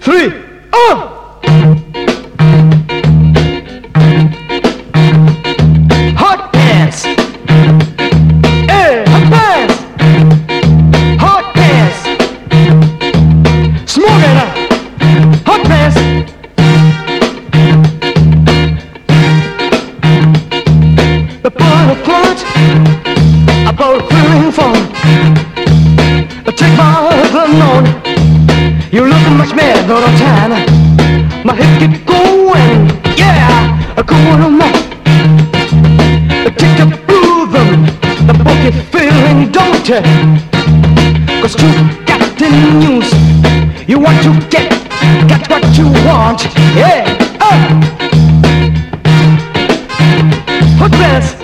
three, hot pants. Hey, hot pants. Hot pants. Smoking hot pants. The point of plunge, I bought a feeling phone. Take my husband on. You look much better all the time. My hips get going, yeah, going on my. Take the rhythm, the funky feeling, don't you? 'Cause you got the news. You want to get what you want, yeah. Hot pants.